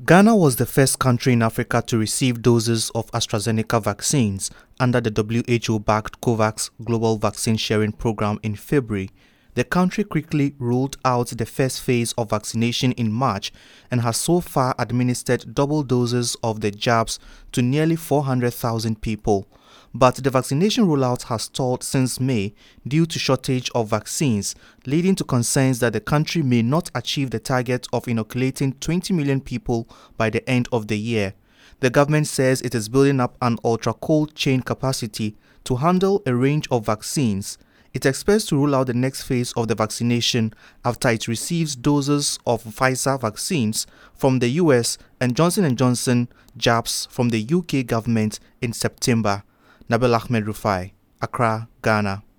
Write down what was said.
Ghana was the first country in Africa to receive doses of AstraZeneca vaccines under the WHO-backed COVAX Global Vaccine Sharing Program in February. The country quickly rolled out the first phase of vaccination in March and has so far administered double doses of the jabs to nearly 400,000 people. But the vaccination rollout has stalled since May due to shortage of vaccines, leading to concerns that the country may not achieve the target of inoculating 20 million people by the end of the year. The government says it is building up an ultra-cold chain capacity to handle a range of vaccines. It expects to roll out the next phase of the vaccination after it receives doses of Pfizer vaccines from the US and Johnson & Johnson jabs from the UK government in September. Nabil Ahmed Rufai, Accra, Ghana.